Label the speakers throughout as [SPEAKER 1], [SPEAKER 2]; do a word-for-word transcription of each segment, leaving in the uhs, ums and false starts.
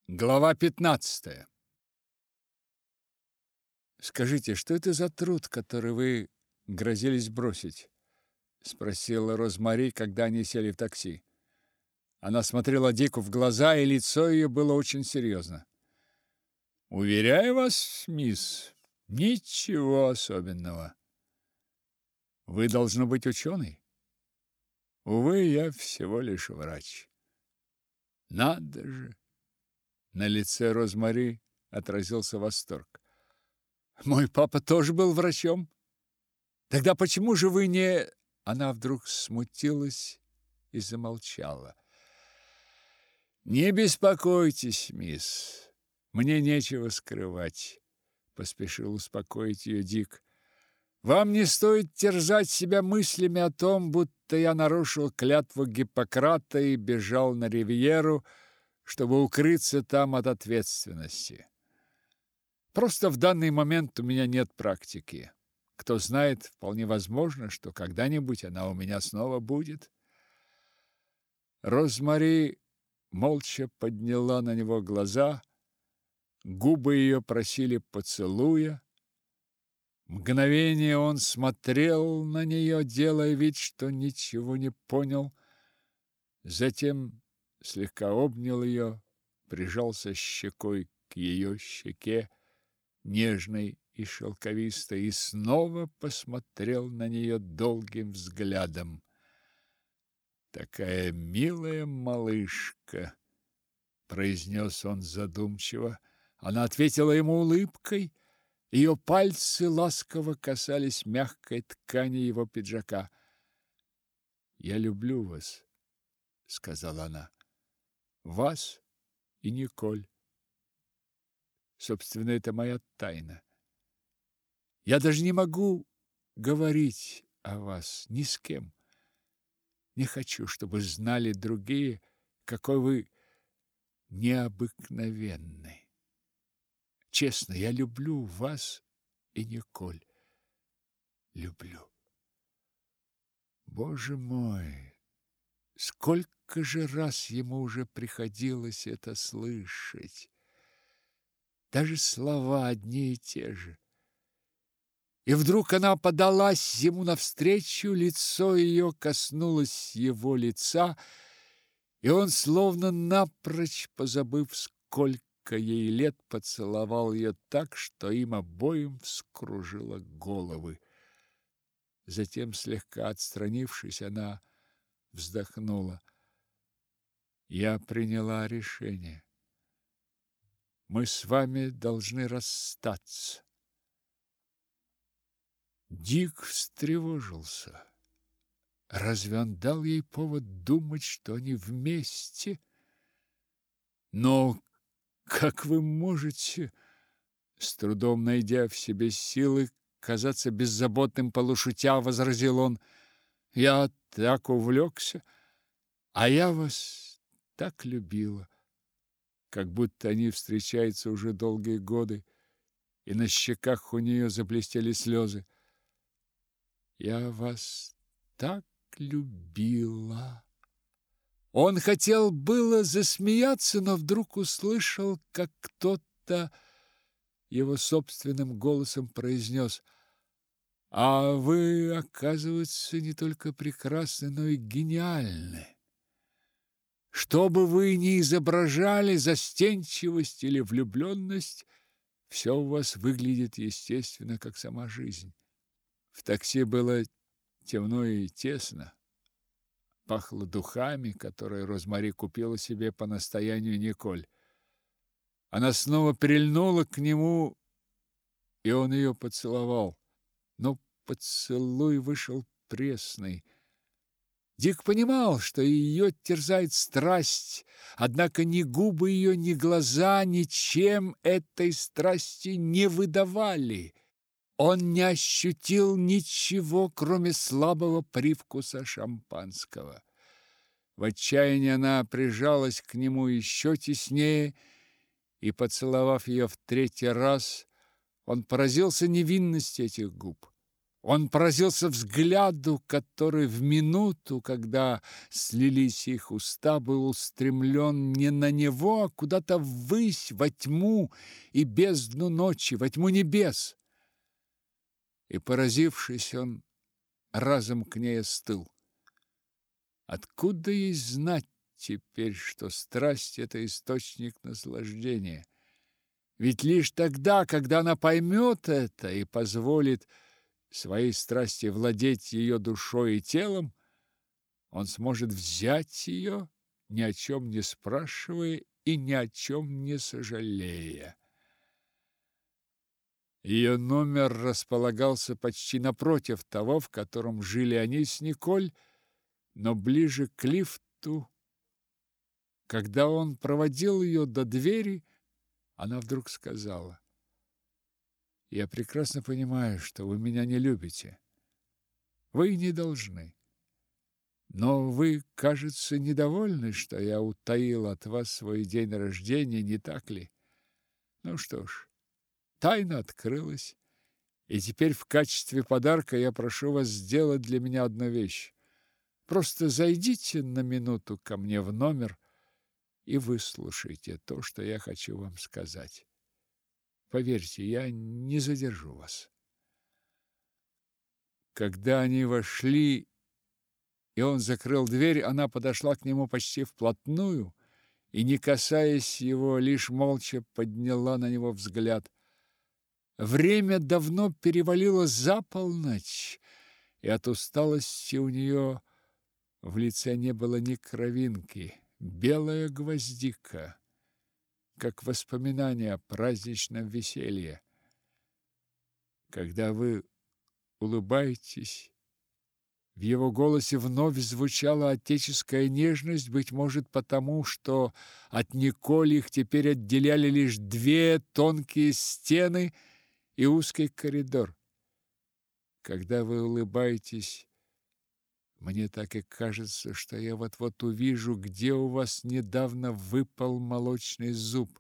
[SPEAKER 1] Глава пятнадцатая. «Скажите, что это за труд, который вы грозились бросить?» – спросила Розмари, когда они сели в такси. Она смотрела Дику в глаза, и лицо ее было очень серьезно. «Уверяю вас, мисс, ничего особенного. Вы должны быть ученый. Увы, я всего лишь врач». «Надо же!» На лице Розмари отразился восторг. «Мой папа тоже был врачом. Тогда почему же вы не...» Она вдруг смутилась и замолчала. «Не беспокойтесь, мисс. Мне нечего скрывать», — поспешил успокоить ее Дик. «Вам не стоит терзать себя мыслями о том, будто я нарушил клятву Гиппократа и бежал на ривьеру, чтобы укрыться там от ответственности. Просто в данный момент у меня нет практики. Кто знает, вполне возможно, что когда-нибудь она у меня снова будет». Розмари молча подняла на него глаза, губы ее просили поцелуя. Мгновение он смотрел на нее, делая вид, что ничего не понял. Затем слегка обнял ее, прижался щекой к ее щеке, нежной и шелковистой, и снова посмотрел на нее долгим взглядом. «Такая милая малышка», — произнес он задумчиво. Она ответила ему улыбкой. Ее пальцы ласково касались мягкой ткани его пиджака. «Я люблю вас», — сказала она. «Вас и Николь. Собственно, это моя тайна. Я даже не могу говорить о вас ни с кем. Не хочу, чтобы знали другие, какой вы необыкновенный. Честно, я люблю вас и Николь. Люблю». Боже мой, сколько же раз ему уже приходилось это слышать. Даже слова одни и те же. И вдруг она подалась ему навстречу, лицо ее коснулось его лица, и он, словно напрочь позабыв, сколько ей лет, поцеловал ее так, что им обоим вскружило головы. Затем, слегка отстранившись, она вздохнула. «Я приняла решение. Мы с вами должны расстаться». Дик встревожился. Разве он дал ей повод думать, что они вместе? «Но как вы можете, с трудом найдя в себе силы, казаться беззаботным полушутя, возразил он. Я так увлекся, а я вас так любила». Как будто они встречаются уже долгие годы, и на щеках у нее заблестели слезы. «Я вас так любила». Он хотел было засмеяться, но вдруг услышал, как кто-то его собственным голосом произнес: «А вы, оказывается, не только прекрасны, но и гениальны. Что бы вы ни изображали, застенчивость или влюбленность, все у вас выглядит естественно, как сама жизнь». В такси было темно и тесно. Пахло духами, которые Розмари купила себе по настоянию Николь. Она снова прильнула к нему, и он ее поцеловал. Но поцелуй вышел пресный. Дик понимал, что ее терзает страсть, однако ни губы ее, ни глаза ничем этой страсти не выдавали. Он не ощутил ничего, кроме слабого привкуса шампанского. В отчаянии она прижалась к нему еще теснее, и, поцеловав ее в третий раз, он поразился невинности этих губ. Он поразился взгляду, который в минуту, когда слились их уста, был устремлен не на него, а куда-то ввысь, во тьму и бездну ночи, во тьму небес. И, поразившись, он разом к ней остыл. Откуда ей знать теперь, что страсть – это источник наслаждения? Ведь лишь тогда, когда она поймет это и позволит своей страсти владеть ее душой и телом, он сможет взять ее, ни о чем не спрашивая и ни о чем не сожалея. Ее номер располагался почти напротив того, в котором жили они с Николь, но ближе к лифту. Когда он проводил ее до двери, она вдруг сказала: «Я прекрасно понимаю, что вы меня не любите. Вы не должны. Но вы, кажется, недовольны, что я утаил от вас свой день рождения, не так ли? Ну что ж, тайна открылась, и теперь в качестве подарка я прошу вас сделать для меня одну вещь. Просто зайдите на минуту ко мне в номер и выслушайте то, что я хочу вам сказать. Поверьте, я не задержу вас». Когда они вошли, и он закрыл дверь, она подошла к нему почти вплотную и, не касаясь его, лишь молча подняла на него взгляд. Время давно перевалило за полночь, и от усталости у нее в лице не было ни кровинки, белая гвоздика, как воспоминание о праздничном веселье. Когда вы улыбаетесь, в его голосе вновь звучала отеческая нежность, быть может, потому, что от Николь их теперь отделяли лишь две тонкие стены и узкий коридор. Когда вы улыбаетесь, мне так и кажется, что я вот-вот увижу, где у вас недавно выпал молочный зуб.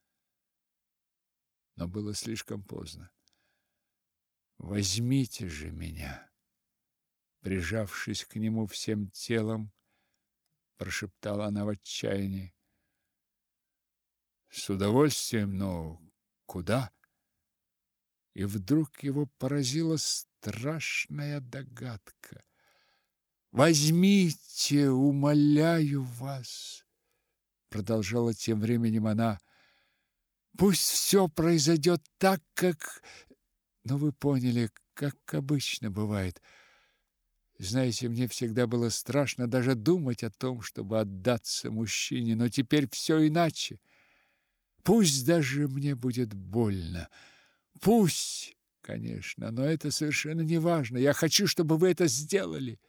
[SPEAKER 1] Но было слишком поздно. Возьмите же меня, прижавшись к нему всем телом, прошептала она в отчаянии. С удовольствием, но куда? И вдруг его поразила страшная догадка. Возьмите, умоляю вас, продолжала тем временем она. Пусть все произойдет так, как... Но вы поняли, как обычно бывает. Знаете, мне всегда было страшно даже думать о том, чтобы отдаться мужчине, но теперь все иначе. Пусть даже мне будет больно. Пусть, конечно, но это совершенно не важно. Я хочу, чтобы вы это сделали.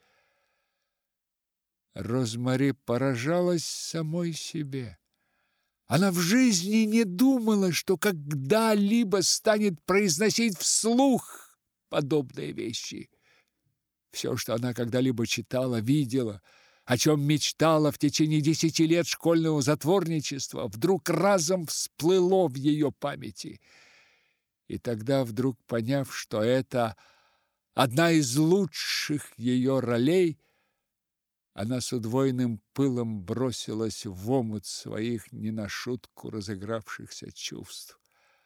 [SPEAKER 1] Розмари поражалась самой себе. Она в жизни не думала, что когда-либо станет произносить вслух подобные вещи. Все, что она когда-либо читала, видела, о чем мечтала в течение десяти лет школьного затворничества, вдруг разом всплыло в ее памяти. И тогда, вдруг поняв, что это одна из лучших ее ролей, она с удвоенным пылом бросилась в омут своих не на шутку разыгравшихся чувств.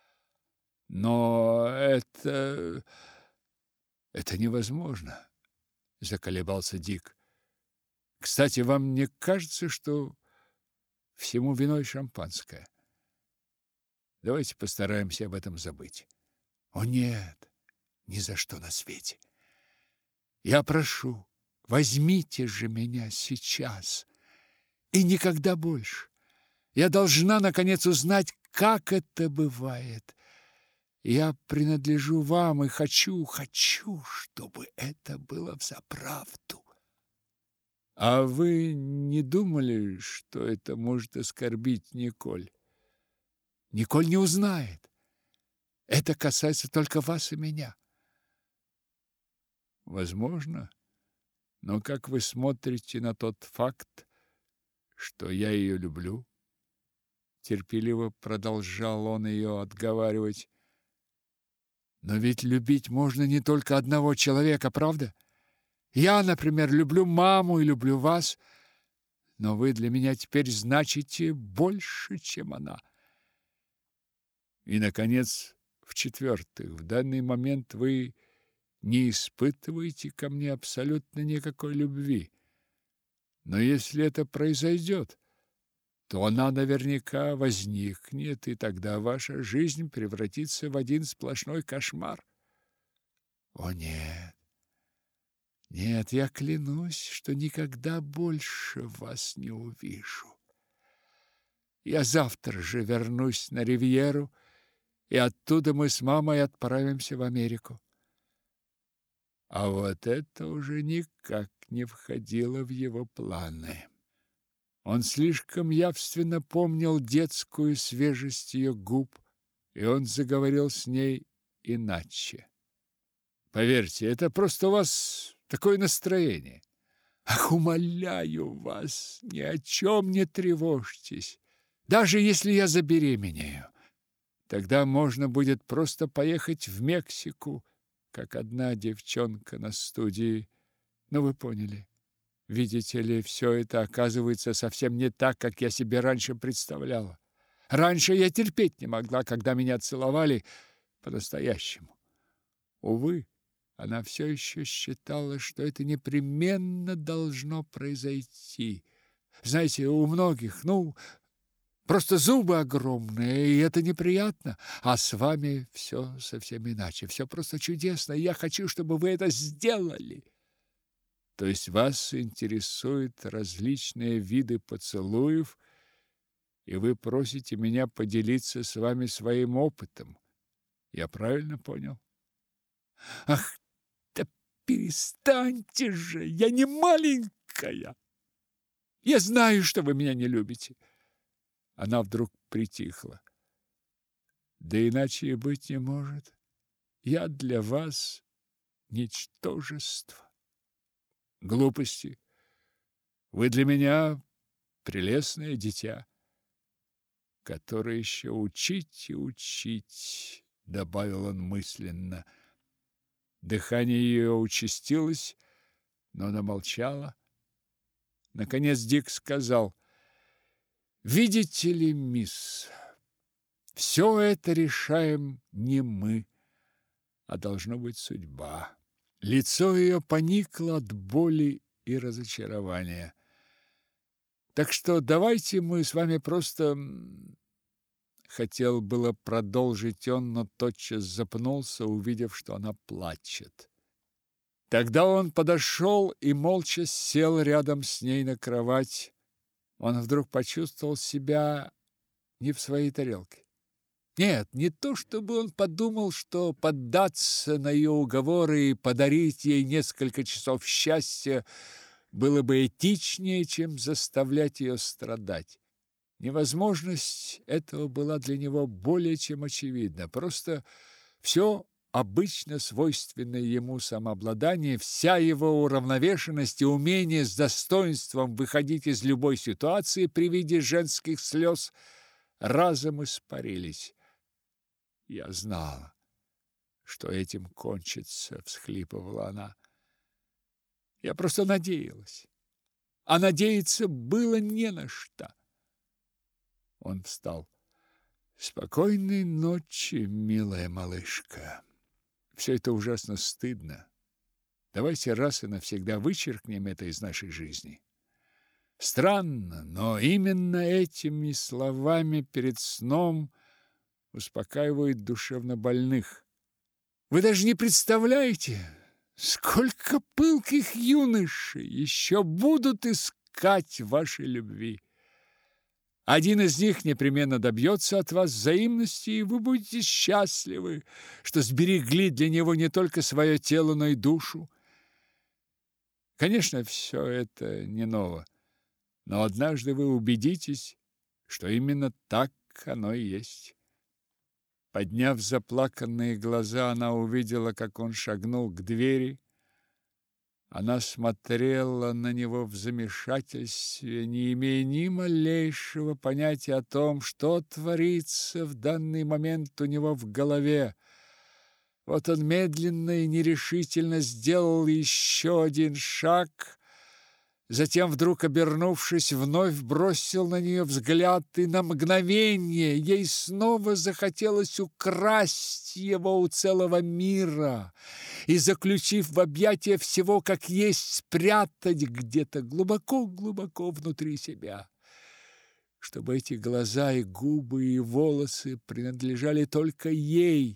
[SPEAKER 1] Но это... это невозможно, заколебался Дик. Кстати, вам не кажется, что всему виной шампанское? Давайте постараемся об этом забыть. О нет, ни за что на свете. Я прошу, возьмите же меня сейчас и никогда больше. Я должна, наконец, узнать, как это бывает. Я принадлежу вам и хочу, хочу, чтобы это было взаправду. А вы не думали, что это может оскорбить Николь? Николь не узнает. Это касается только вас и меня. Возможно, но как вы смотрите на тот факт, что я ее люблю? Терпеливо продолжал он ее отговаривать. Но ведь любить можно не только одного человека, правда? Я, например, люблю маму и люблю вас, но вы для меня теперь значите больше, чем она. И, наконец, в-четвертых, в данный момент вы не испытываете ко мне абсолютно никакой любви. Но если это произойдет, то она наверняка возникнет, и тогда ваша жизнь превратится в один сплошной кошмар. О, нет! Нет, я клянусь, что никогда больше вас не увижу. Я завтра же вернусь на Ривьеру, и оттуда мы с мамой отправимся в Америку. А вот это уже никак не входило в его планы. Он слишком явственно помнил детскую свежесть ее губ, и он заговорил с ней иначе. Поверьте, это просто у вас такое настроение. Ах, умоляю вас, ни о чем не тревожьтесь. Даже если я забеременею, тогда можно будет просто поехать в Мексику, как одна девчонка на студии. Ну, вы поняли. Видите ли, все это оказывается совсем не так, как я себе раньше представляла. Раньше я терпеть не могла, когда меня целовали по-настоящему. Увы, она все еще считала, что это непременно должно произойти. Знаете, у многих, ну, просто зубы огромные, и это неприятно. А с вами все совсем иначе, все просто чудесно, и я хочу, чтобы вы это сделали. То есть вас интересуют различные виды поцелуев, и вы просите меня поделиться с вами своим опытом. Я правильно понял? Ах, да перестаньте же, я не маленькая. Я знаю, что вы меня не любите. Она вдруг притихла. Да иначе и быть не может. Я для вас ничтожество. Глупости. Вы для меня прелестное дитя, которое еще учить и учить, добавил он мысленно. Дыхание ее участилось, но она молчала. Наконец Дик сказал: «Видите ли, мисс, все это решаем не мы, а должно быть судьба». Лицо ее поникло от боли и разочарования. «Так что давайте мы с вами просто...» Хотел было продолжить он, но тотчас запнулся, увидев, что она плачет. Тогда он подошел и молча сел рядом с ней на кровать. Он вдруг почувствовал себя не в своей тарелке. Нет, не то чтобы он подумал, что поддаться на ее уговоры и подарить ей несколько часов счастья было бы этичнее, чем заставлять ее страдать. Невозможность этого была для него более чем очевидна. Просто все обычно свойственное ему самообладание, вся его уравновешенность и умение с достоинством выходить из любой ситуации при виде женских слез разом испарились. «Я знала, что этим кончится», — всхлипывала она. «Я просто надеялась, а надеяться было не на что». Он встал. «Спокойной ночи, милая малышка. Все это ужасно стыдно. Давайте раз и навсегда вычеркнем это из нашей жизни». Странно, но именно этими словами перед сном успокаивают душевнобольных. Вы даже не представляете, сколько пылких юношей еще будут искать вашей любви. Один из них непременно добьется от вас взаимности, и вы будете счастливы, что сберегли для него не только свое тело, но и душу. Конечно, все это не ново, но однажды вы убедитесь, что именно так оно и есть. Подняв заплаканные глаза, она увидела, как он шагнул к двери. Она смотрела на него в замешательстве, не имея ни малейшего понятия о том, что творится в данный момент у него в голове. Вот он медленно и нерешительно сделал еще один шаг, затем, вдруг обернувшись, вновь бросил на нее взгляд, и на мгновение ей снова захотелось украсть его у целого мира и, заключив в объятия всего, как есть, спрятать где-то глубоко-глубоко внутри себя, чтобы эти глаза и губы и волосы принадлежали только ей.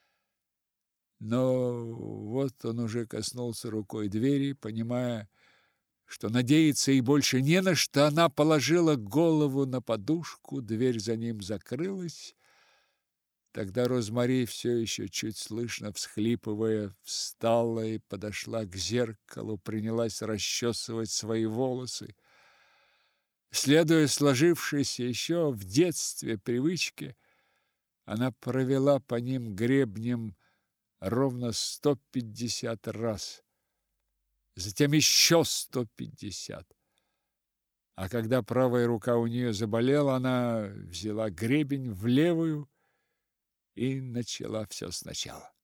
[SPEAKER 1] Но вот он уже коснулся рукой двери, понимая, что надеяться и больше не на что. Она положила голову на подушку, дверь за ним закрылась. Тогда Розмари, все еще чуть слышно всхлипывая, встала и подошла к зеркалу, принялась расчесывать свои волосы. Следуя сложившейся еще в детстве привычке, она провела по ним гребнем ровно сто пятьдесят раз, затем еще сто пятьдесят. А когда правая рука у нее заболела, она взяла гребень в левую и начала все сначала.